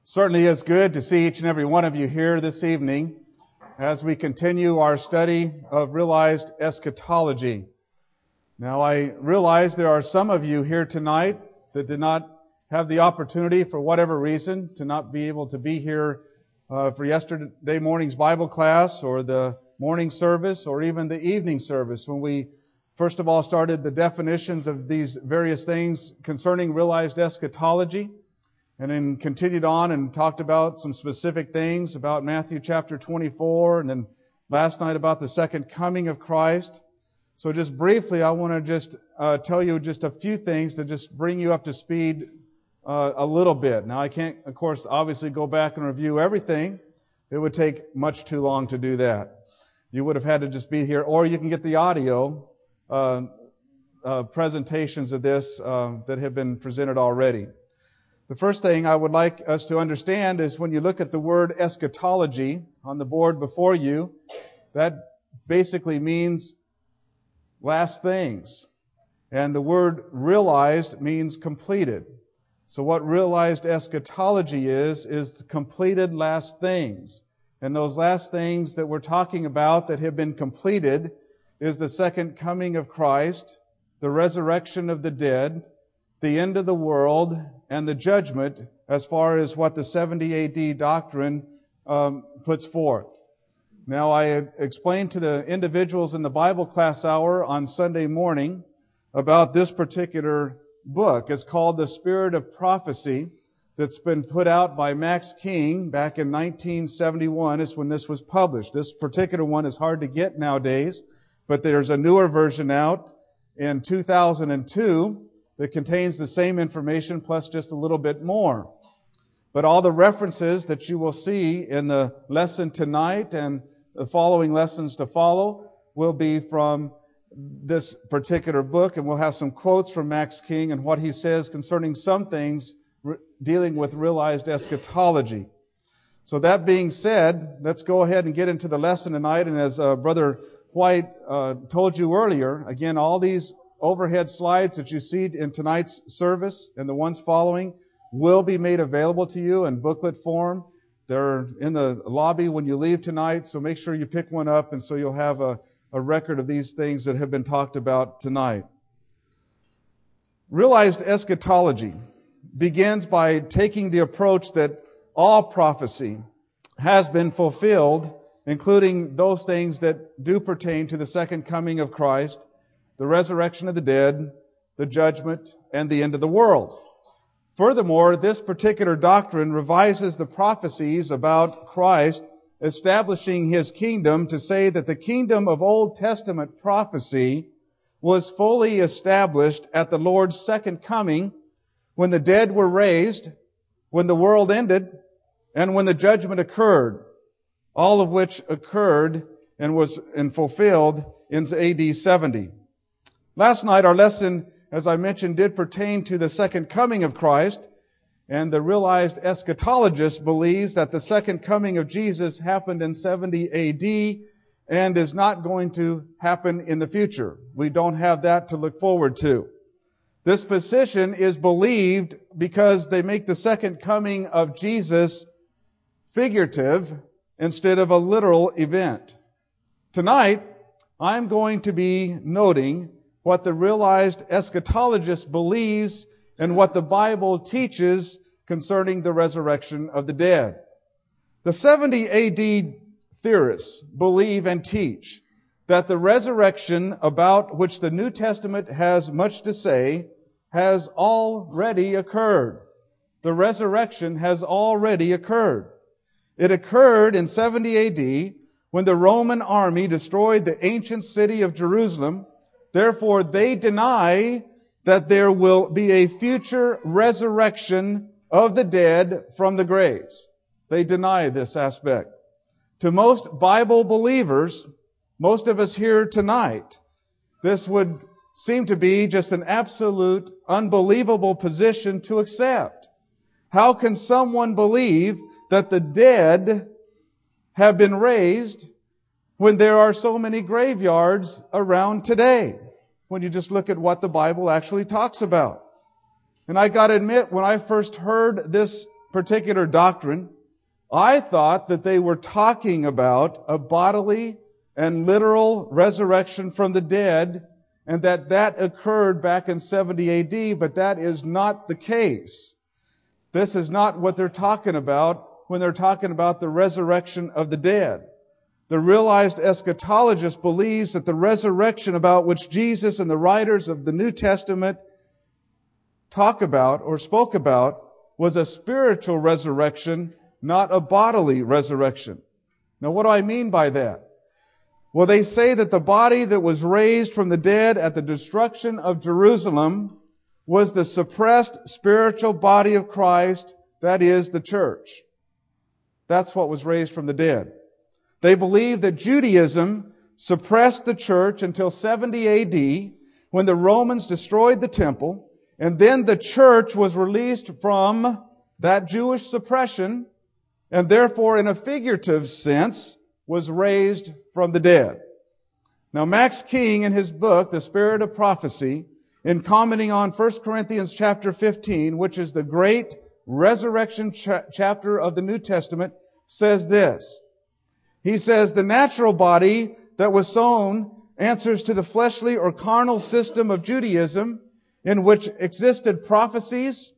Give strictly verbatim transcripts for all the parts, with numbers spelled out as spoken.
Certainly is good to see each and every one of you here this evening as we continue our study of realized eschatology. Now, I realize there are some of you here tonight that did not have the opportunity, for whatever reason, to not be able to be here uh, for yesterday morning's Bible class or the morning service or even the evening service when we first of all started the definitions of these various things concerning realized eschatology. And then continued on and talked about some specific things about Matthew chapter twenty-four, and then last night about the second coming of Christ. So just briefly, I want to just uh, tell you just a few things to just bring you up to speed uh, a little bit. Now, I can't, of course, obviously go back and review everything. It would take much too long to do that. You would have had to just be here, or you can get the audio uh, uh, presentations of this uh, that have been presented already. The first thing I would like us to understand is when you look at the word eschatology on the board before you, that basically means last things. And the word realized means completed. So what realized eschatology is, is the completed last things. And those last things that we're talking about that have been completed is the second coming of Christ, the resurrection of the dead, the end of the world, and the judgment as far as what the seventy A D doctrine um, puts forth. Now, I explained to the individuals in the Bible class hour on Sunday morning about this particular book. It's called The Spirit of Prophecy, that's been put out by Max King back in nineteen seventy-one is when this was published. This particular one is hard to get nowadays, but there's a newer version out in two thousand two that contains the same information plus just a little bit more. But all the references that you will see in the lesson tonight and the following lessons to follow will be from this particular book, and we'll have some quotes from Max King and what he says concerning some things re- dealing with realized eschatology. So that being said, let's go ahead and get into the lesson tonight. And as uh, Brother White uh, told you earlier, again, all these overhead slides that you see in tonight's service and the ones following will be made available to you in booklet form. They're in the lobby when you leave tonight, so make sure you pick one up, and so you'll have a, a record of these things that have been talked about tonight. Realized eschatology begins by taking the approach that all prophecy has been fulfilled, including those things that do pertain to the second coming of Christ, the resurrection of the dead, the judgment, and the end of the world. Furthermore, this particular doctrine revises the prophecies about Christ establishing His kingdom to say that the kingdom of Old Testament prophecy was fully established at the Lord's second coming, when the dead were raised, when the world ended, and when the judgment occurred, all of which occurred and was and fulfilled in A D seventy. Last night, our lesson, as I mentioned, did pertain to the second coming of Christ, and the realized eschatologist believes that the second coming of Jesus happened in seventy A D and is not going to happen in the future. We don't have that to look forward to. This position is believed because they make the second coming of Jesus figurative instead of a literal event. Tonight, I'm going to be noting what the realized eschatologist believes and what the Bible teaches concerning the resurrection of the dead. The seventy A D theorists believe and teach that the resurrection about which the New Testament has much to say has already occurred. The resurrection has already occurred. It occurred in seventy A D when the Roman army destroyed the ancient city of Jerusalem. Therefore, they deny that there will be a future resurrection of the dead from the graves. They deny this aspect. To most Bible believers, most of us here tonight, this would seem to be just an absolute, unbelievable position to accept. How can someone believe that the dead have been raised when there are so many graveyards around today, when you just look at what the Bible actually talks about? And I got to admit, when I first heard this particular doctrine, I thought that they were talking about a bodily and literal resurrection from the dead, and that that occurred back in seventy A D, but that is not the case. This is not what they're talking about when they're talking about the resurrection of the dead. The realized eschatologist believes that the resurrection about which Jesus and the writers of the New Testament talk about or spoke about was a spiritual resurrection, not a bodily resurrection. Now, what do I mean by that? Well, they say that the body that was raised from the dead at the destruction of Jerusalem was the suppressed spiritual body of Christ, that is, the church. That's what was raised from the dead. They believe that Judaism suppressed the church until seventy A D, when the Romans destroyed the temple, and then the church was released from that Jewish suppression, and therefore, in a figurative sense, was raised from the dead. Now, Max King, in his book, The Spirit of Prophecy, in commenting on First Corinthians chapter fifteen, which is the great resurrection cha- chapter of the New Testament, says this. He says, the natural body that was sown answers to the fleshly or carnal system of Judaism, in which existed prophecies,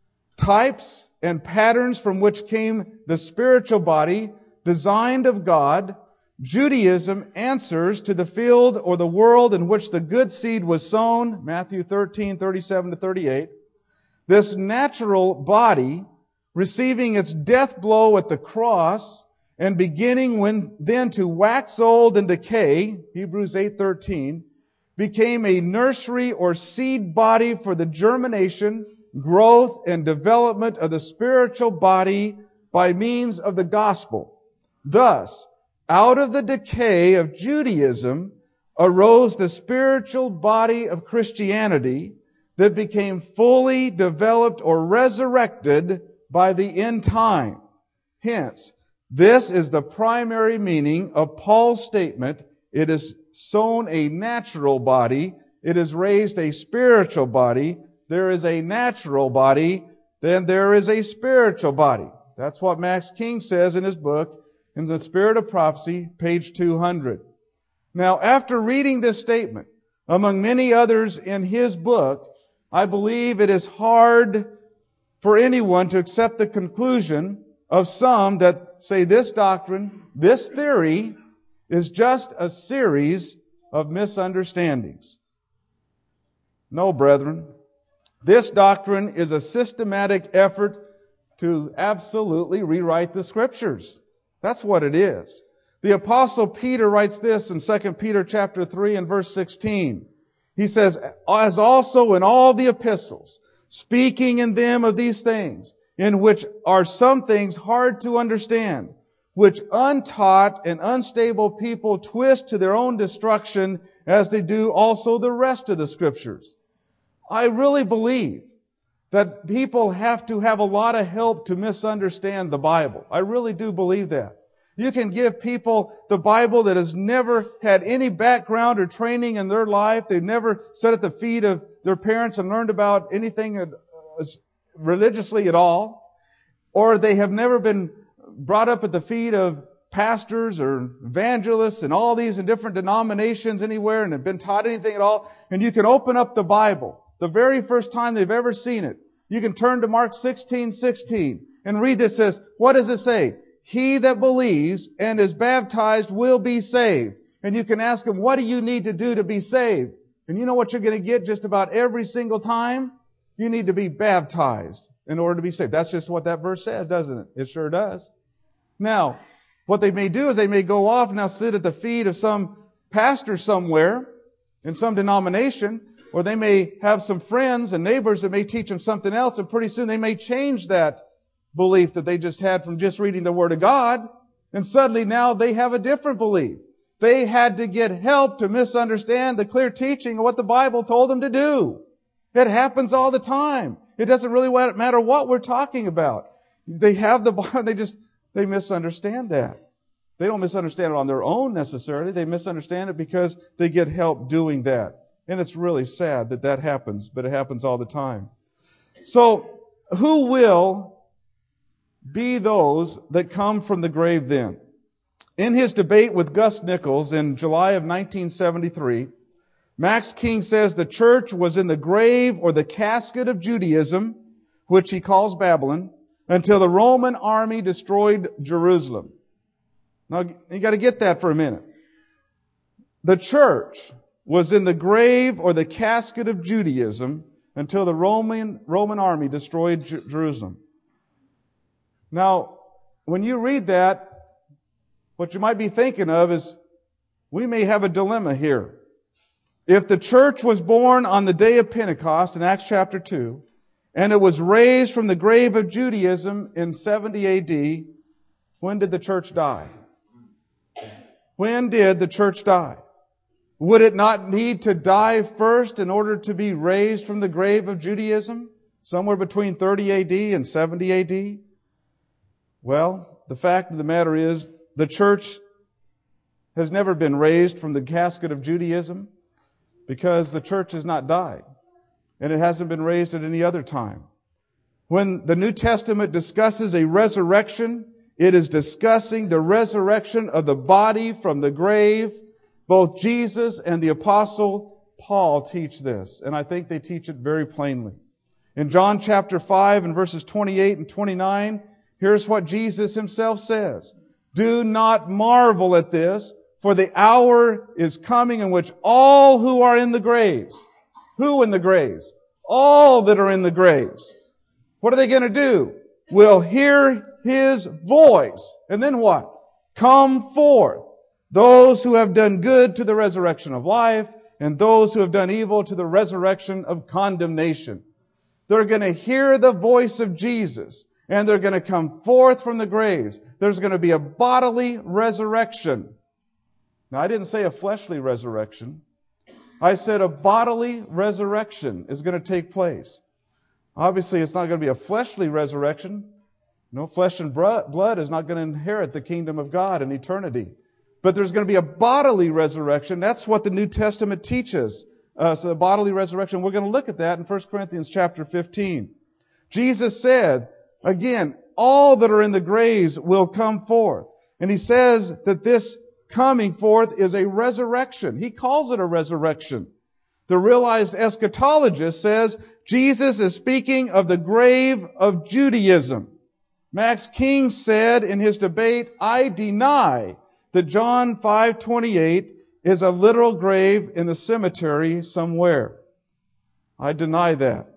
types, and patterns from which came the spiritual body, designed of God. Judaism answers to the field or the world in which the good seed was sown, Matthew thirteen, thirty-seven to thirty-eight. This natural body, receiving its death blow at the cross, and beginning when then to wax old and decay, Hebrews eight thirteen, became a nursery or seed body for the germination, growth, and development of the spiritual body by means of the gospel. Thus, out of the decay of Judaism arose the spiritual body of Christianity that became fully developed or resurrected by the end time. Hence, this is the primary meaning of Paul's statement, it is sown a natural body, it is raised a spiritual body. There is a natural body, then there is a spiritual body. That's what Max King says in his book, in The Spirit of Prophecy, page two hundred. Now, after reading this statement, among many others in his book, I believe it is hard for anyone to accept the conclusion of some that say this doctrine, this theory, is just a series of misunderstandings. No, brethren. This doctrine is a systematic effort to absolutely rewrite the Scriptures. That's what it is. The Apostle Peter writes this in Second Peter chapter three and verse sixteen. He says, as also in all the epistles, speaking in them of these things, in which are some things hard to understand, which untaught and unstable people twist to their own destruction, as they do also the rest of the Scriptures. I really believe that people have to have a lot of help to misunderstand the Bible. I really do believe that. You can give people the Bible that has never had any background or training in their life. They've never sat at the feet of their parents and learned about anything religiously at all. Or they have never been brought up at the feet of pastors or evangelists and all these in different denominations anywhere and have been taught anything at all. And you can open up the Bible. The very first time they've ever seen it. You can turn to Mark sixteen sixteen and read this. It says, what does it say? He that believes and is baptized will be saved. And you can ask them, what do you need to do to be saved? And you know what you're going to get just about every single time? You need to be baptized in order to be saved. That's just what that verse says, doesn't it? It sure does. Now, what they may do is they may go off and now sit at the feet of some pastor somewhere in some denomination, or they may have some friends and neighbors that may teach them something else, and pretty soon they may change that belief that they just had from just reading the Word of God, and suddenly now they have a different belief. They had to get help to misunderstand the clear teaching of what the Bible told them to do. It happens all the time. It doesn't really matter what we're talking about. They have the Bible, they just, they misunderstand that. They don't misunderstand it on their own necessarily. They misunderstand it because they get help doing that. And it's really sad that that happens, but it happens all the time. So, who will be those that come from the grave then. In his debate with Gus Nichols in July of nineteen seventy-three, Max King says the church was in the grave or the casket of Judaism, which he calls Babylon, until the Roman army destroyed Jerusalem. Now, you got to get that for a minute. The church was in the grave or the casket of Judaism until the Roman Roman army destroyed J- Jerusalem. Now, when you read that, what you might be thinking of is, we may have a dilemma here. If the church was born on the day of Pentecost in Acts chapter two, and it was raised from the grave of Judaism in seventy A D, when did the church die? When did the church die? Would it not need to die first in order to be raised from the grave of Judaism? Somewhere between thirty A D and seventy A D? Well, the fact of the matter is, the church has never been raised from the casket of Judaism because the church has not died. And it hasn't been raised at any other time. When the New Testament discusses a resurrection, it is discussing the resurrection of the body from the grave. Both Jesus and the Apostle Paul teach this, and I think they teach it very plainly. In John chapter five and verses twenty-eight and twenty-nine, here's what Jesus Himself says. Do not marvel at this, for the hour is coming in which all who are in the graves, who in the graves? All that are in the graves. What are they going to do? Will hear His voice. And then what? Come forth. Those who have done good to the resurrection of life, and those who have done evil to the resurrection of condemnation. They're going to hear the voice of Jesus, and they're going to come forth from the graves. There's going to be a bodily resurrection. Now, I didn't say a fleshly resurrection. I said a bodily resurrection is going to take place. Obviously, it's not going to be a fleshly resurrection. No, flesh and blood is not going to inherit the kingdom of God in eternity. But there's going to be a bodily resurrection. That's what the New Testament teaches. Uh, so a bodily resurrection. We're going to look at that in First Corinthians chapter fifteen. Jesus said, again, all that are in the graves will come forth. And He says that this coming forth is a resurrection. He calls it a resurrection. The realized eschatologist says Jesus is speaking of the grave of Judaism. Max King said in his debate, I deny that John five twenty-eight is a literal grave in the cemetery somewhere. I deny that.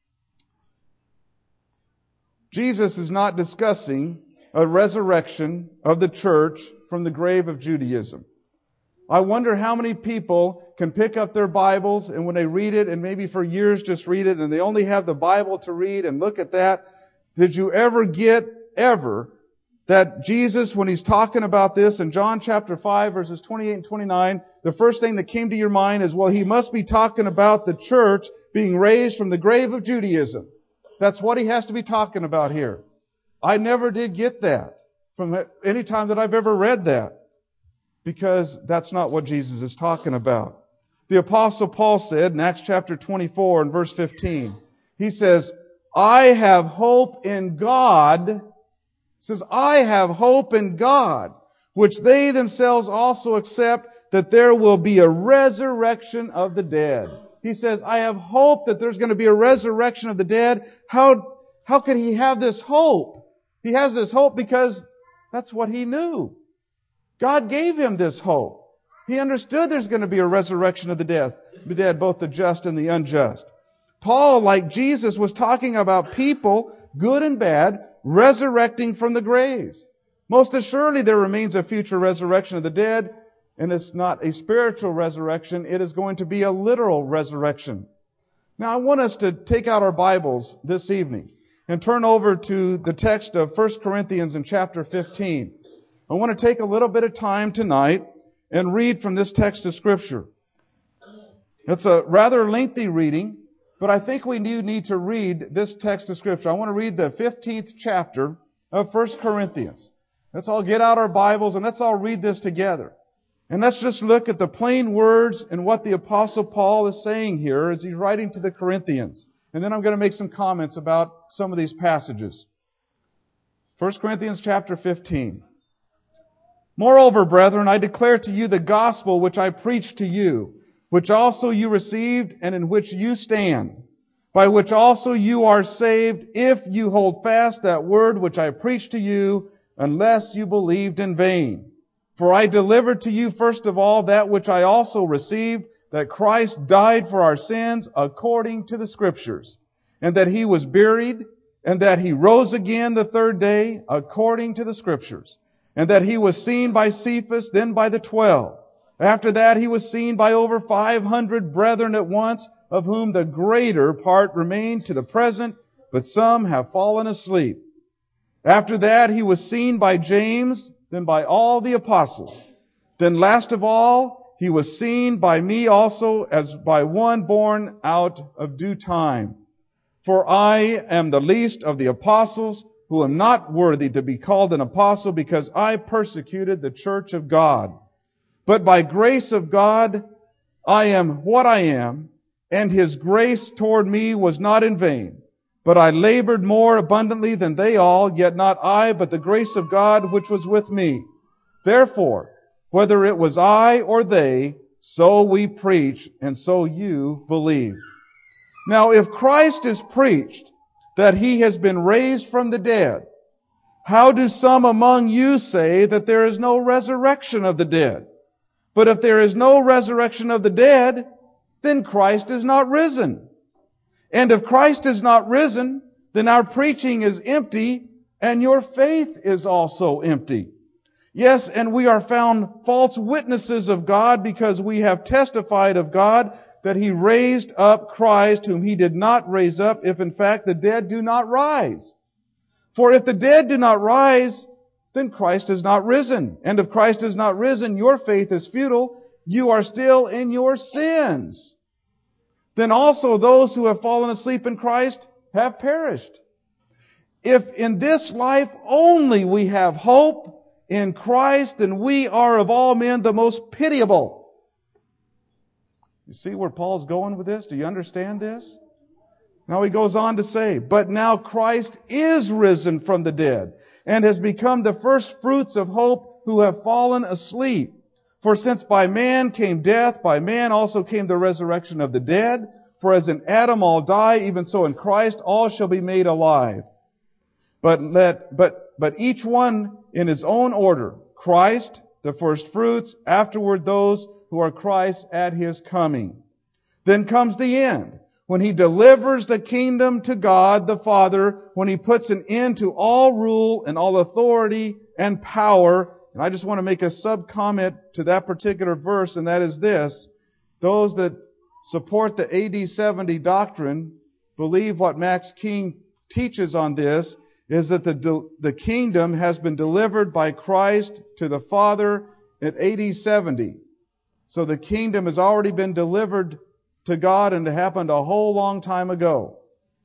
Jesus is not discussing a resurrection of the church from the grave of Judaism. I wonder how many people can pick up their Bibles and when they read it, and maybe for years just read it, and they only have the Bible to read and look at that. Did you ever get, ever, that Jesus, when He's talking about this in John chapter five, verses twenty-eight and twenty-nine, the first thing that came to your mind is, well, He must be talking about the church being raised from the grave of Judaism. That's what He has to be talking about here. I never did get that from any time that I've ever read that, because that's not what Jesus is talking about. The Apostle Paul said in Acts chapter twenty-four and verse fifteen, he says, I have hope in God. He says, I have hope in God, which they themselves also accept, that there will be a resurrection of the dead. He says, I have hope that there's going to be a resurrection of the dead. How, how could he have this hope? He has this hope because that's what he knew. God gave him this hope. He understood there's going to be a resurrection of the dead, the dead, both the just and the unjust. Paul, like Jesus, was talking about people, good and bad, resurrecting from the graves. Most assuredly there remains a future resurrection of the dead, and it's not a spiritual resurrection. It is going to be a literal resurrection. Now I want us to take out our Bibles this evening and turn over to the text of First Corinthians in chapter fifteen. I want to take a little bit of time tonight and read from this text of Scripture. It's a rather lengthy reading, but I think we do need to read this text of Scripture. I want to read the fifteenth chapter of First Corinthians. Let's all get out our Bibles and let's all read this together. And let's just look at the plain words and what the Apostle Paul is saying here as he's writing to the Corinthians. And then I'm going to make some comments about some of these passages. First Corinthians chapter fifteen. Moreover, brethren, I declare to you the gospel which I preached to you, which also you received and in which you stand, by which also you are saved, if you hold fast that word which I preached to you, unless you believed in vain. For I delivered to you first of all that which I also received, that Christ died for our sins according to the Scriptures, and that He was buried, and that He rose again the third day according to the Scriptures, and that He was seen by Cephas, then by the twelve. After that He was seen by over five hundred brethren at once, of whom the greater part remain to the present, but some have fallen asleep. After that He was seen by James, then by all the apostles. Then last of all, He was seen by me also, as by one born out of due time. For I am the least of the apostles, who am not worthy to be called an apostle, because I persecuted the church of God. But by grace of God, I am what I am, and His grace toward me was not in vain. But I labored more abundantly than they all, yet not I, but the grace of God which was with me. Therefore, whether it was I or they, so we preach, and so you believe. Now, if Christ is preached that He has been raised from the dead, how do some among you say that there is no resurrection of the dead? But if there is no resurrection of the dead, then Christ is not risen. And if Christ is not risen, then our preaching is empty, and your faith is also empty. Yes, and we are found false witnesses of God, because we have testified of God that He raised up Christ, whom He did not raise up, if in fact the dead do not rise. For if the dead do not rise, then Christ is not risen. And if Christ is not risen, your faith is futile. You are still in your sins. Then also those who have fallen asleep in Christ have perished. If in this life only we have hope in Christ, then we are of all men the most pitiable. You see where Paul's going with this? Do you understand this? Now he goes on to say, but now Christ is risen from the dead, and has become the first fruits of hope who have fallen asleep. For since by man came death, by man also came the resurrection of the dead. For as in Adam all die, even so in Christ all shall be made alive. But let, but, but each one in his own order. Christ, the first fruits, afterward those who are Christ at His coming. Then comes the end, when He delivers the kingdom to God the Father, when He puts an end to all rule and all authority and power. And I just want to make a sub-comment to that particular verse, and that is this. Those that support the A D seventy doctrine believe what Max King teaches on this is that the, the kingdom has been delivered by Christ to the Father at A D seventy. So the kingdom has already been delivered to God, and it happened a whole long time ago.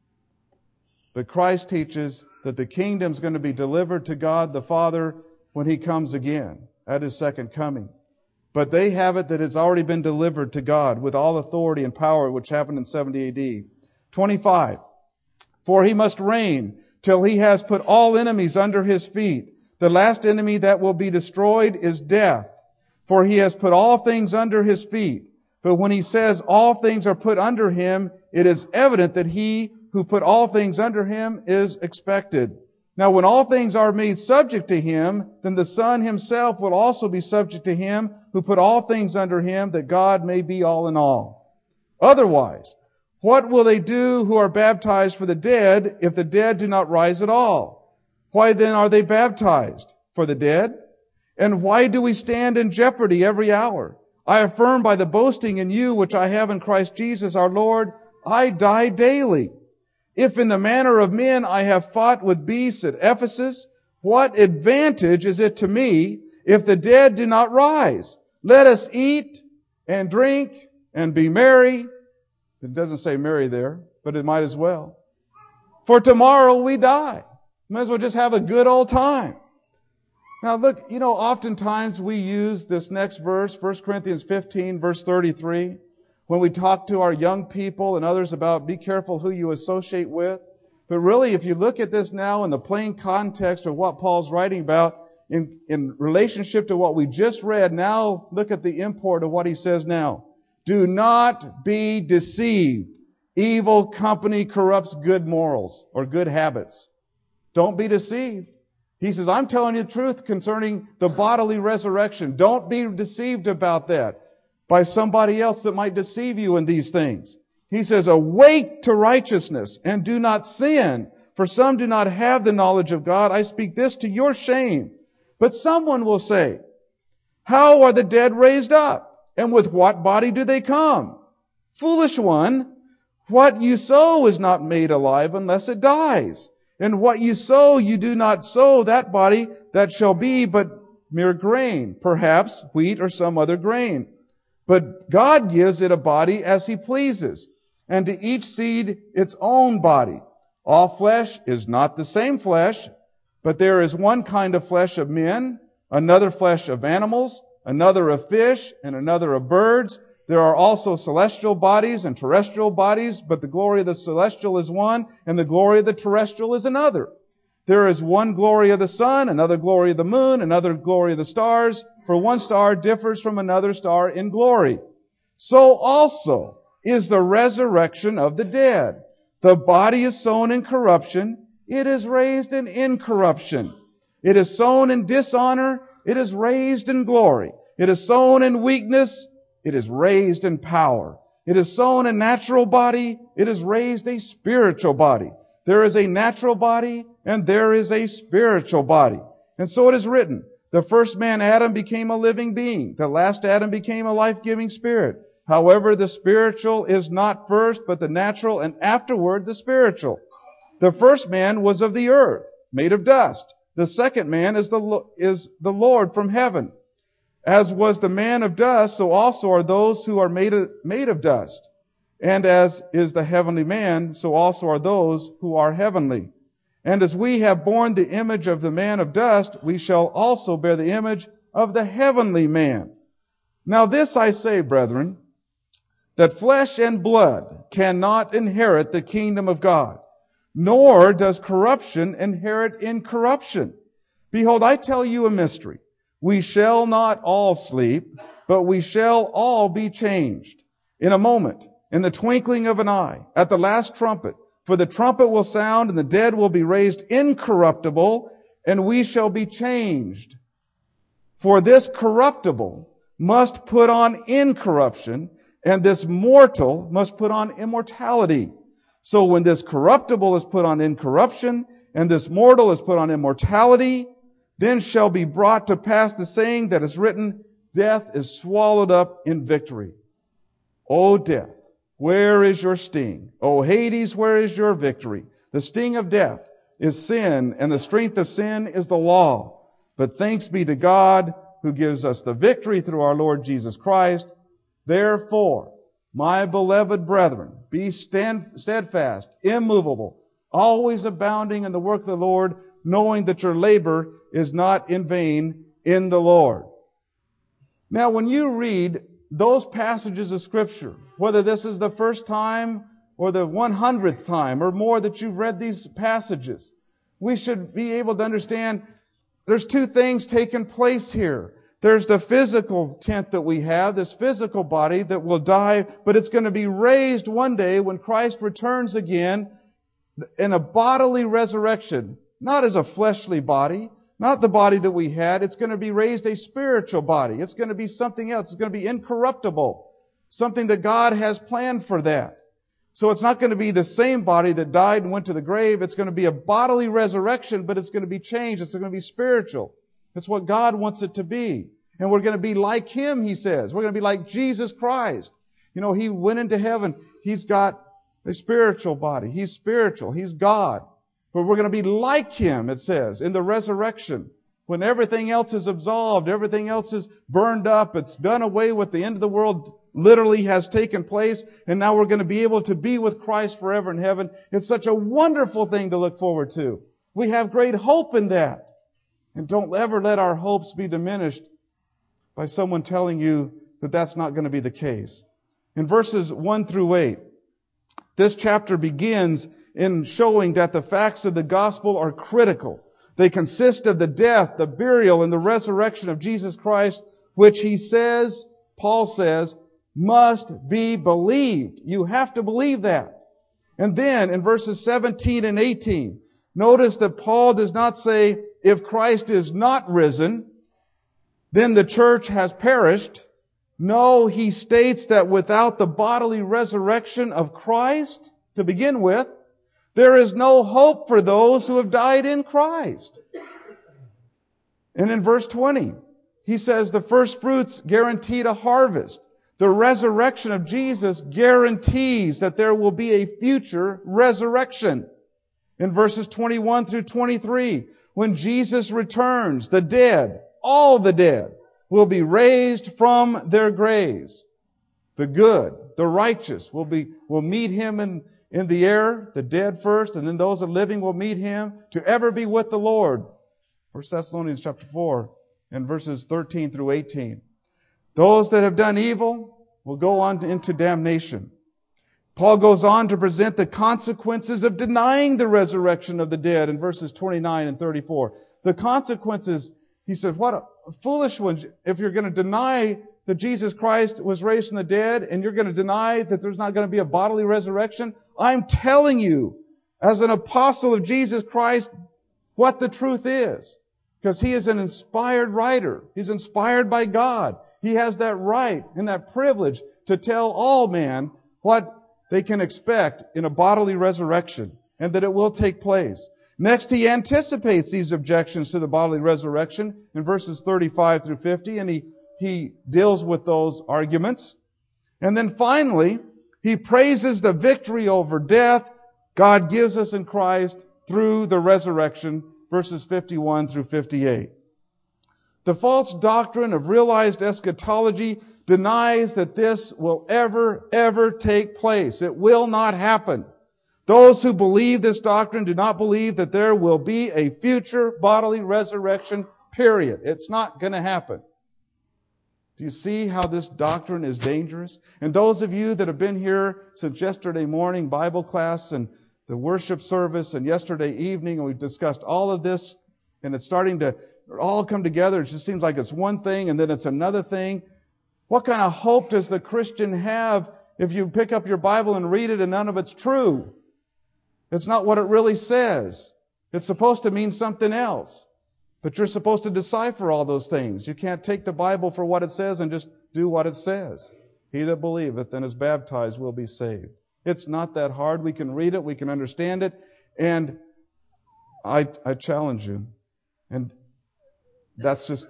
But Christ teaches that the kingdom is going to be delivered to God the Father when He comes again at His second coming. But they have it that it's already been delivered to God with all authority and power, which happened in seventy A D. twenty-five. For He must reign till He has put all enemies under His feet. The last enemy that will be destroyed is death. For He has put all things under His feet. But when He says all things are put under Him, it is evident that He who put all things under Him is expected. Now when all things are made subject to Him, then the Son Himself will also be subject to Him who put all things under Him, that God may be all in all. Otherwise, what will they do who are baptized for the dead, if the dead do not rise at all? Why then are they baptized? For the dead? And why do we stand in jeopardy every hour? I affirm by the boasting in you which I have in Christ Jesus our Lord, I die daily. If in the manner of men I have fought with beasts at Ephesus, what advantage is it to me if the dead do not rise? Let us eat and drink and be merry. It doesn't say merry there, but it might as well. For tomorrow we die. Might as well just have a good old time. Now look, you know, oftentimes we use this next verse, First Corinthians fifteen, verse thirty-three, when we talk to our young people and others about be careful who you associate with. But really, if you look at this now in the plain context of what Paul's writing about, in, in relationship to what we just read, now look at the import of what he says now. Do not be deceived. Evil company corrupts good morals or good habits. Don't be deceived. He says, I'm telling you the truth concerning the bodily resurrection. Don't be deceived about that by somebody else that might deceive you in these things. He says, awake to righteousness and do not sin, for some do not have the knowledge of God. I speak this to your shame. But someone will say, how are the dead raised up? And with what body do they come? Foolish one, what you sow is not made alive unless it dies. And what you sow, you do not sow that body that shall be but mere grain, perhaps wheat or some other grain. But God gives it a body as He pleases, and to each seed its own body. All flesh is not the same flesh, but there is one kind of flesh of men, another flesh of animals, another of fish, and another of birds. There are also celestial bodies and terrestrial bodies, but the glory of the celestial is one, and the glory of the terrestrial is another. There is one glory of the sun, another glory of the moon, another glory of the stars, for one star differs from another star in glory. So also is the resurrection of the dead. The body is sown in corruption, it is raised in incorruption. It is sown in dishonor, it is raised in glory. It is sown in weakness, it is raised in power. It is sown a natural body, it is raised a spiritual body. There is a natural body, and there is a spiritual body. And so it is written, the first man, Adam, became a living being. The last Adam became a life-giving spirit. However, the spiritual is not first, but the natural, and afterward the spiritual. The first man was of the earth, made of dust. The second man is the, is the Lord from heaven. As was the man of dust, so also are those who are made of, made of dust. And as is the heavenly man, so also are those who are heavenly. And as we have borne the image of the man of dust, we shall also bear the image of the heavenly man. Now this I say, brethren, that flesh and blood cannot inherit the kingdom of God, nor does corruption inherit incorruption. Behold, I tell you a mystery. We shall not all sleep, but we shall all be changed. In a moment, in the twinkling of an eye, at the last trumpet. For the trumpet will sound, and the dead will be raised incorruptible, and we shall be changed. For this corruptible must put on incorruption, and this mortal must put on immortality. So when this corruptible is put on incorruption, and this mortal is put on immortality, then shall be brought to pass the saying that is written, death is swallowed up in victory. O death, where is your sting? O Hades, where is your victory? The sting of death is sin, and the strength of sin is the law. But thanks be to God who gives us the victory through our Lord Jesus Christ. Therefore, my beloved brethren, be stand, steadfast, immovable, always abounding in the work of the Lord, knowing that your labor is not in vain in the Lord. Now, when you read those passages of Scripture, whether this is the first time or the one hundredth time or more that you've read these passages, we should be able to understand there's two things taking place here. There's the physical tent that we have, this physical body that will die, but it's going to be raised one day when Christ returns again in a bodily resurrection, not as a fleshly body, not the body that we had. It's going to be raised a spiritual body. It's going to be something else. It's going to be incorruptible. Something that God has planned for that. So it's not going to be the same body that died and went to the grave. It's going to be a bodily resurrection, but it's going to be changed. It's going to be spiritual. It's what God wants it to be. And we're going to be like Him, He says. We're going to be like Jesus Christ. You know, He went into heaven. He's got a spiritual body. He's spiritual. He's God. But we're going to be like Him, it says, in the resurrection. When everything else is absolved, everything else is burned up, it's done away with, the end of the world literally has taken place, and now we're going to be able to be with Christ forever in heaven. It's such a wonderful thing to look forward to. We have great hope in that. And don't ever let our hopes be diminished by someone telling you that that's not going to be the case. In verses one through eight, This chapter begins in showing that the facts of the gospel are critical. They consist of the death, the burial, and the resurrection of Jesus Christ, which he says, Paul says, must be believed. You have to believe that. And then in verses seventeen and eighteen, notice that Paul does not say, if Christ is not risen, then the church has perished. No, he states that without the bodily resurrection of Christ, to begin with, there is no hope for those who have died in Christ. And in verse twenty, he says the first fruits guaranteed a harvest. The resurrection of Jesus guarantees that there will be a future resurrection. In verses twenty-one through twenty-three, when Jesus returns, the dead, all the dead, will be raised from their graves. The good, the righteous will be, will meet Him in, in the air, the dead first, and then those that are living will meet Him to ever be with the Lord. First Thessalonians chapter four and verses thirteen through eighteen. Those that have done evil will go on into damnation. Paul goes on to present the consequences of denying the resurrection of the dead in verses twenty-nine and thirty-four. The consequences, he said, what a foolish one. If you're going to deny that Jesus Christ was raised from the dead and you're going to deny that there's not going to be a bodily resurrection, I'm telling you, as an apostle of Jesus Christ, what the truth is. Because he is an inspired writer. He's inspired by God. He has that right and that privilege to tell all men what they can expect in a bodily resurrection, and that it will take place. Next, he anticipates these objections to the bodily resurrection in verses thirty-five through fifty, and he, he deals with those arguments. And then finally, he praises the victory over death God gives us in Christ through the resurrection, verses fifty-one through fifty-eight. The false doctrine of realized eschatology denies that this will ever, ever take place. It will not happen. Those who believe this doctrine do not believe that there will be a future bodily resurrection, period. It's not going to happen. Do you see how this doctrine is dangerous? And those of you that have been here since yesterday morning Bible class and the worship service and yesterday evening, and we've discussed all of this, and it's starting to all come together. It just seems like it's one thing and then it's another thing. What kind of hope does the Christian have if you pick up your Bible and read it and none of it's true? It's not what it really says. It's supposed to mean something else. But you're supposed to decipher all those things. You can't take the Bible for what it says and just do what it says. He that believeth and is baptized will be saved. It's not that hard. We can read it. We can understand it. And I, I challenge you. And that's just,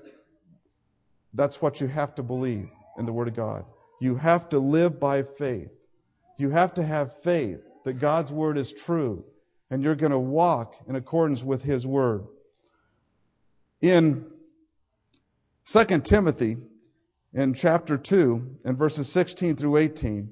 that's what you have to believe in the Word of God. You have to live by faith. You have to have faith that God's Word is true, and you're going to walk in accordance with His Word. In Second Timothy, in chapter two, and verses sixteen through eighteen,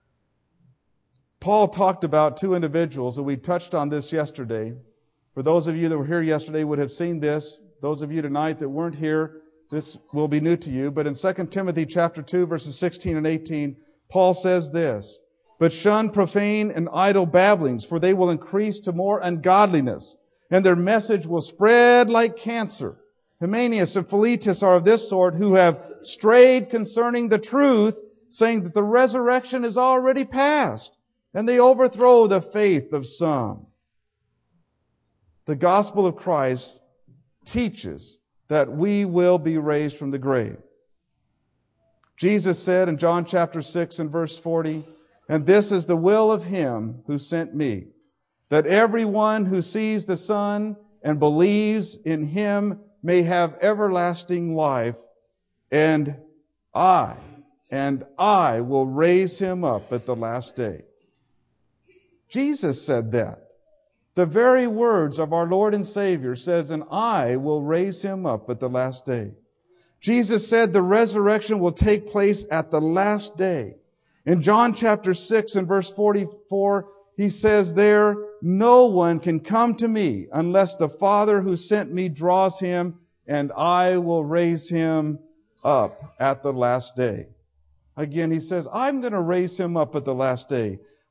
Paul talked about two individuals, and we touched on this yesterday. For those of you that were here yesterday would have seen this. Those of you tonight that weren't here, this will be new to you. But in Second Timothy chapter two, verses sixteen and eighteen, Paul says this, "But shun profane and idle babblings, for they will increase to more ungodliness, and their message will spread like cancer. Hymenaeus and Philetus are of this sort, who have strayed concerning the truth, saying that the resurrection is already past, and they overthrow the faith of some." The gospel of Christ teaches that we will be raised from the grave. Jesus said in John chapter six and verse forty, "And this is the will of Him who sent me, that everyone who sees the Son and believes in Him may have everlasting life, and I, and I will raise him up at the last day." Jesus said that. The very words of our Lord and Savior says, "And I will raise him up at the last day." Jesus said the resurrection will take place at the last day. In John chapter six and verse forty-four, He says there, "No one can come to me unless the Father who sent me draws him, and I will raise him up at the last day." Again, He says, "I'm going to raise him up at the last day."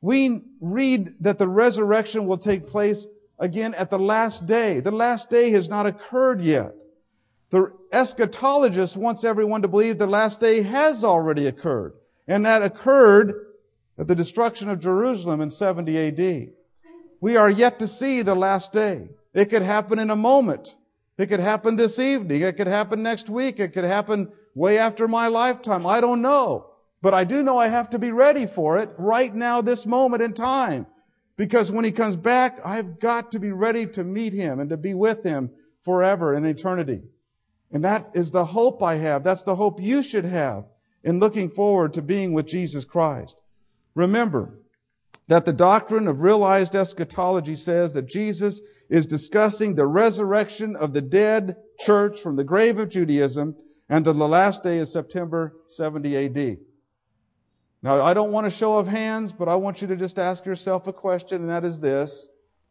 We read that the resurrection will take place again at the last day. The last day has not occurred yet. The eschatologist wants everyone to believe the last day has already occurred. And that occurred at the destruction of Jerusalem in seventy A D. We are yet to see the last day. It could happen in a moment. It could happen this evening. It could happen next week. It could happen way after my lifetime. I don't know. But I do know I have to be ready for it right now, this moment in time. Because when He comes back, I've got to be ready to meet Him and to be with Him forever in eternity. And that is the hope I have. That's the hope you should have in looking forward to being with Jesus Christ. Remember that the doctrine of realized eschatology says that Jesus is discussing the resurrection of the dead church from the grave of Judaism, and that the last day is September seventy A D. Now, I don't want a show of hands, but I want you to just ask yourself a question, and that is this.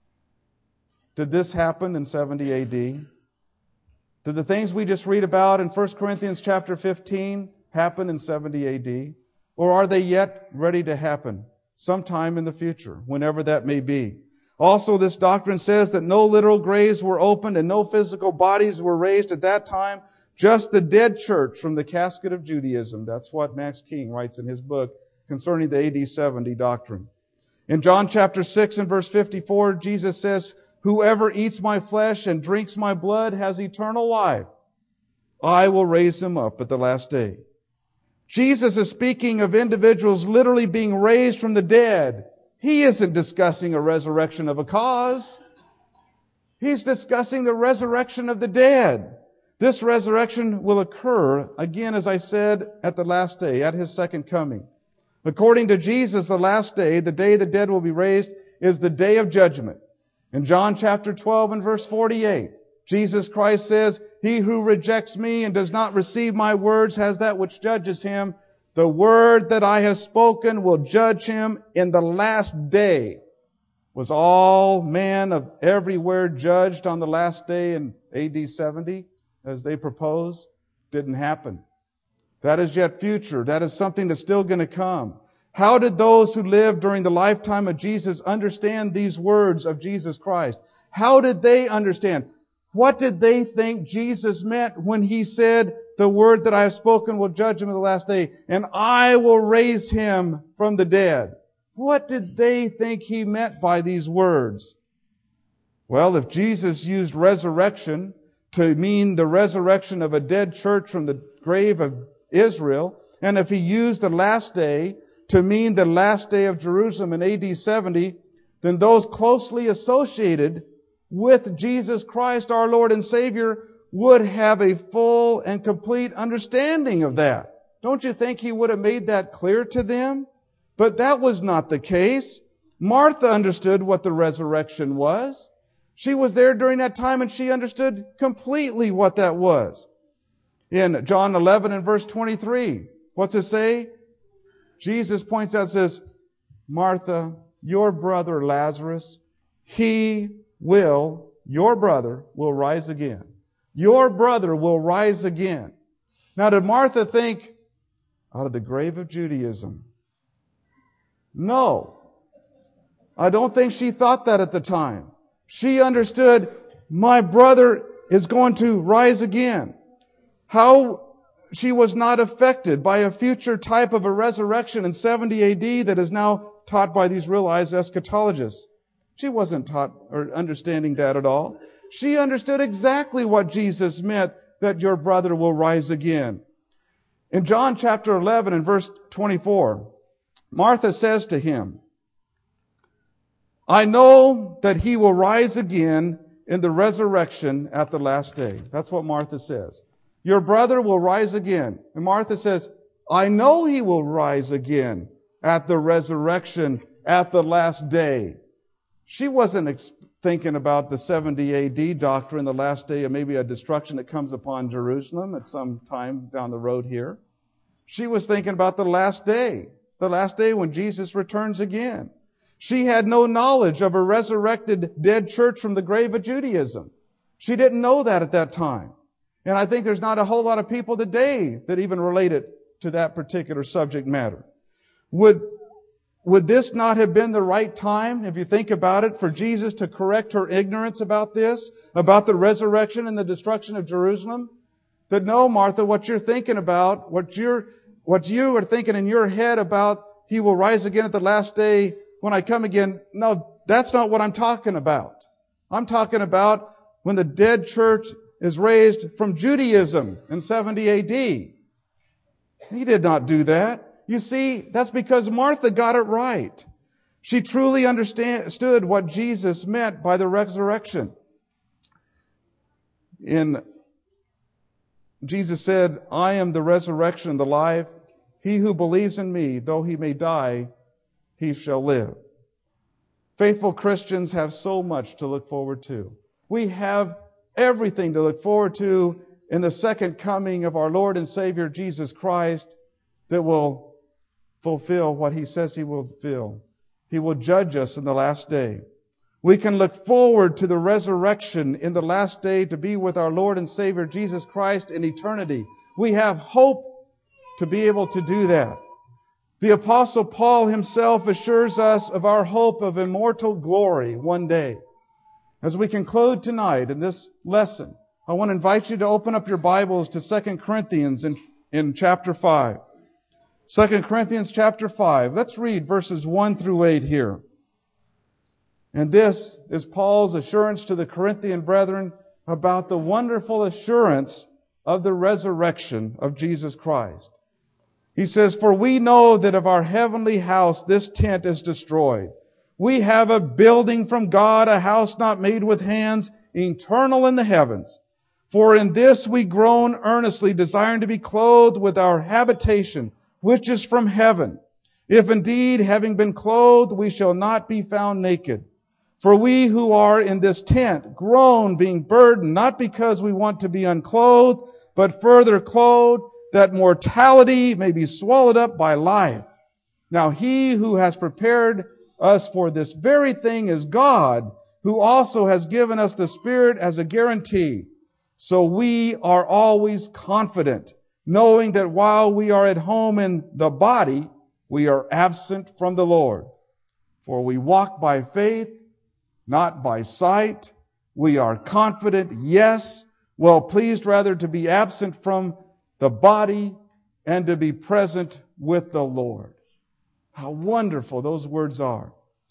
Did this happen in seventy A D? Did the things we just read about in First Corinthians chapter fifteen happen in seventy A D? Or are they yet ready to happen sometime in the future, whenever that may be? Also, this doctrine says that no literal graves were opened and no physical bodies were raised at that time, just the dead church from the casket of Judaism. That's what Max King writes in his book concerning the A D seventy doctrine. In John chapter six and verse fifty-four, Jesus says, "Whoever eats my flesh and drinks my blood has eternal life. I will raise him up at the last day." Jesus is speaking of individuals literally being raised from the dead. He isn't discussing a resurrection of a cause. He's discussing the resurrection of the dead. This resurrection will occur, again, as I said, at the last day, at His second coming. According to Jesus, the last day, the day the dead will be raised, is the day of judgment. In John chapter twelve and verse forty-eight, Jesus Christ says, "He who rejects me and does not receive my words has that which judges him. The word that I have spoken will judge him in the last day." Was all man of everywhere judged on the last day in A D seventy, as they propose? Didn't happen. That is yet future. That is something that's still going to come. How did those who lived during the lifetime of Jesus understand these words of Jesus Christ? How did they understand? What did they think Jesus meant when He said, "The word that I have spoken will judge him in the last day, and I will raise him from the dead"? What did they think He meant by these words? Well, if Jesus used resurrection to mean the resurrection of a dead church from the grave of Israel, and if He used the last day to mean the last day of Jerusalem in A D seventy, then those closely associated with Jesus Christ, our Lord and Savior, would have a full and complete understanding of that. Don't you think He would have made that clear to them? But that was not the case. Martha understood what the resurrection was. She was there during that time and she understood completely what that was. In John eleven and verse twenty-three, what's it say? Jesus points out and says, "Martha, your brother Lazarus, he will, your brother will rise again." Your brother will rise again. Now, did Martha think out of the grave of Judaism? No. I don't think she thought that at the time. She understood, my brother is going to rise again. How she was not affected by a future type of a resurrection in seventy A D that is now taught by these realized eschatologists. She wasn't taught or understanding that at all. She understood exactly what Jesus meant, that your brother will rise again. In John chapter eleven and verse twenty-four, Martha says to Him, "I know that He will rise again in the resurrection at the last day." That's what Martha says. Your brother will rise again. And Martha says, "I know He will rise again at the resurrection at the last day." She wasn't ex- thinking about the seventy A D doctrine, the last day of maybe a destruction that comes upon Jerusalem at some time down the road here. She was thinking about the last day, the last day when Jesus returns again. She had no knowledge of a resurrected dead church from the grave of Judaism. She didn't know that at that time. And I think there's not a whole lot of people today that even relate it to that particular subject matter. Would would this not have been the right time, if you think about it, for Jesus to correct her ignorance about this, about the resurrection and the destruction of Jerusalem? That no, Martha, what you're thinking about, what you're, what you are thinking in your head about He will rise again at the last day when I come again, no, that's not what I'm talking about. I'm talking about when the dead church is raised from Judaism in seventy A D. He did not do that. You see, that's because Martha got it right. She truly understood what Jesus meant by the resurrection. In Jesus said, I am the resurrection and the life. He who believes in me, though he may die, he shall live. Faithful Christians have so much to look forward to. We have everything to look forward to in the second coming of our Lord and Savior Jesus Christ that will fulfill what He says He will fulfill. He will judge us in the last day. We can look forward to the resurrection in the last day to be with our Lord and Savior Jesus Christ in eternity. We have hope to be able to do that. The Apostle Paul himself assures us of our hope of immortal glory one day. As we conclude tonight in this lesson, I want to invite you to open up your Bibles to Second Corinthians in, in chapter five. Second Corinthians chapter five. Let's read verses one through eight here. And this is Paul's assurance to the Corinthian brethren about the wonderful assurance of the resurrection of Jesus Christ. He says, For we know that of our heavenly house this tent is destroyed. We have a building from God, a house not made with hands, eternal in the heavens. For in this we groan earnestly, desiring to be clothed with our habitation, which is from heaven. If indeed, having been clothed, we shall not be found naked. For we who are in this tent groan, being burdened, not because we want to be unclothed, but further clothed, that mortality may be swallowed up by life. Now He who has prepared us for this very thing is God, who also has given us the Spirit as a guarantee. So we are always confident, knowing that while we are at home in the body, we are absent from the Lord. For we walk by faith, not by sight. We are confident, yes, well pleased rather to be absent from the body and to be present with the Lord. How wonderful those words are.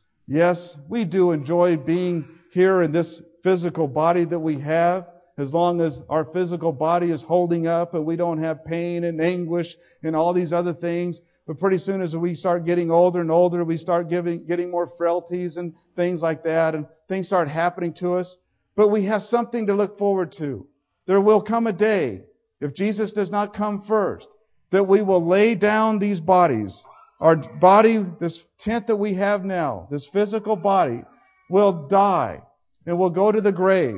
Yes, we do enjoy being here in this physical body that we have, as long as our physical body is holding up and we don't have pain and anguish and all these other things. But pretty soon as we start getting older and older, we start giving, getting more frailties and things like that, and things start happening to us. But we have something to look forward to. There will come a day, if Jesus does not come first, that we will lay down these bodies. Our body, this tent that we have now, this physical body, will die and will go to the grave.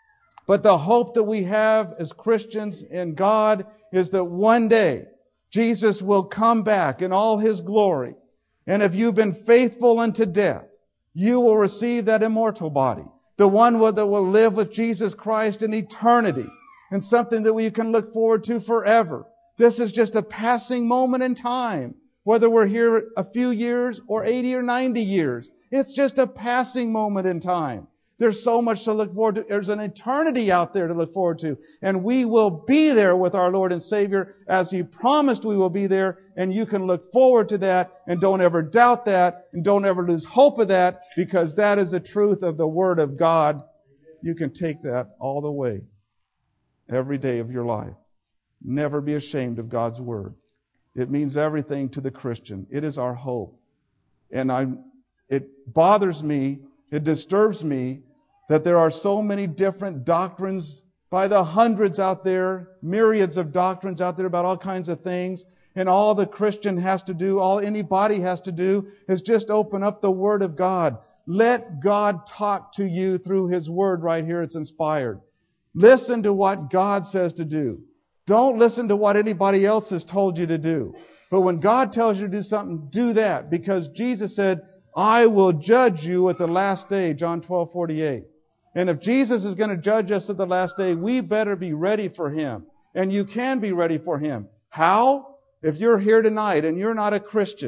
But the hope that we have as Christians in God is that one day Jesus will come back in all His glory. And if you've been faithful unto death, you will receive that immortal body. The one that will live with Jesus Christ in eternity. And something that we can look forward to forever. This is just a passing moment in time. Whether we're here a few years or eighty or ninety years. It's just a passing moment in time. There's so much to look forward to. There's an eternity out there to look forward to. And we will be there with our Lord and Savior as He promised we will be there. And you can look forward to that and don't ever doubt that and don't ever lose hope of that, because that is the truth of the Word of God. You can take that all the way every day of your life. Never be ashamed of God's Word. It means everything to the Christian. It is our hope. And I, it bothers me, it disturbs me that there are so many different doctrines by the hundreds out there, myriads of doctrines out there about all kinds of things. And all the Christian has to do, all anybody has to do is just open up the Word of God. Let God talk to you through His Word right here. It's inspired. Listen to what God says to do. Don't listen to what anybody else has told you to do. But when God tells you to do something, do that. Because Jesus said, I will judge you at the last day, John twelve forty-eight. And if Jesus is going to judge us at the last day, we better be ready for Him. And you can be ready for Him. How? If you're here tonight and you're not a Christian,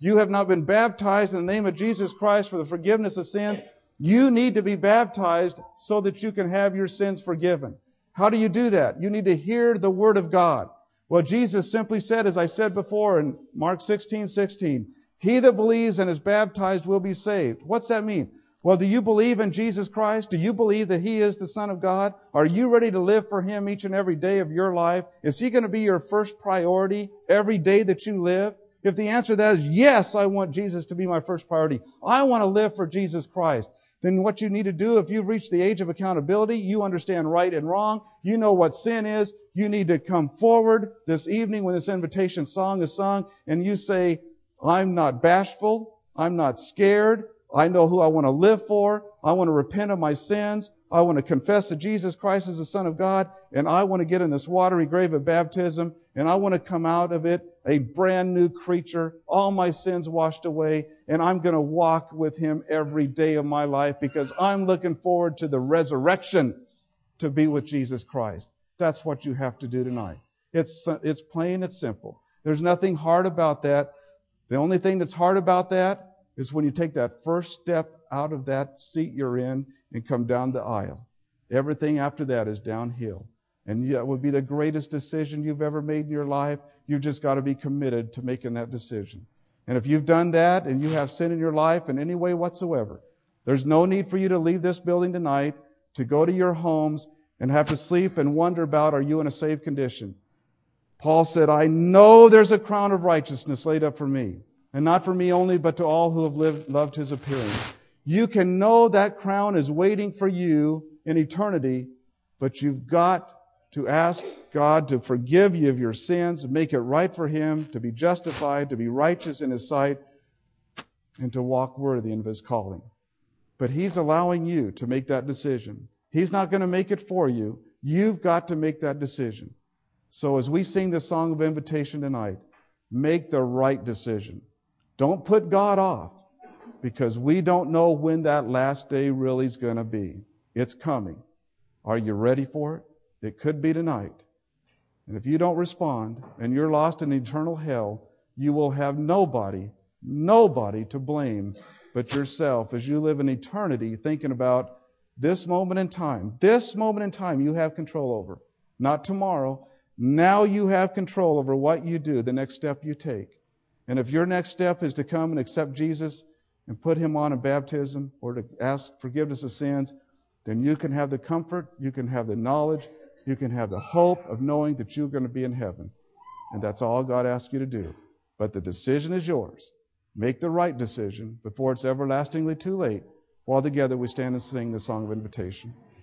you have not been baptized in the name of Jesus Christ for the forgiveness of sins, you need to be baptized so that you can have your sins forgiven. How do you do that? You need to hear the Word of God. Well, Jesus simply said, as I said before in Mark sixteen sixteen, he that believes and is baptized will be saved. What's that mean? Well, do you believe in Jesus Christ? Do you believe that He is the Son of God? Are you ready to live for Him each and every day of your life? Is He going to be your first priority every day that you live? If the answer to that is yes, I want Jesus to be my first priority. I want to live for Jesus Christ. Then what you need to do, if you've reached the age of accountability, you understand right and wrong, you know what sin is, you need to come forward this evening when this invitation song is sung, and you say, I'm not bashful, I'm not scared, I know who I want to live for, I want to repent of my sins, I want to confess that Jesus Christ is the Son of God, and I want to get in this watery grave of baptism, and I want to come out of it a brand new creature, all my sins washed away, and I'm going to walk with Him every day of my life because I'm looking forward to the resurrection to be with Jesus Christ. That's what you have to do tonight. It's, it's plain, it's simple. There's nothing hard about that. The only thing that's hard about that is when you take that first step out of that seat you're in and come down the aisle. Everything after that is downhill. And that would be the greatest decision you've ever made in your life. You've just got to be committed to making that decision. And if you've done that and you have sin in your life in any way whatsoever, there's no need for you to leave this building tonight, to go to your homes and have to sleep and wonder about, are you in a saved condition? Paul said, I know there's a crown of righteousness laid up for me. And not for me only, but to all who have lived, loved His appearing. You can know that crown is waiting for you in eternity, but you've got to ask God to forgive you of your sins, make it right for Him, to be justified, to be righteous in His sight, and to walk worthy of His calling. But He's allowing you to make that decision. He's not going to make it for you. You've got to make that decision. So as we sing this song of invitation tonight, make the right decision. Don't put God off, because we don't know when that last day really is going to be. It's coming. Are you ready for it? It could be tonight. And if you don't respond and you're lost in eternal hell, you will have nobody, nobody to blame but yourself as you live in eternity thinking about this moment in time. This moment in time you have control over. Not tomorrow. Now you have control over what you do, the next step you take. And if your next step is to come and accept Jesus and put Him on in baptism or to ask forgiveness of sins, then you can have the comfort, you can have the knowledge, you can have the hope of knowing that you're going to be in heaven. And that's all God asks you to do. But the decision is yours. Make the right decision before it's everlastingly too late. While together we stand and sing the song of invitation.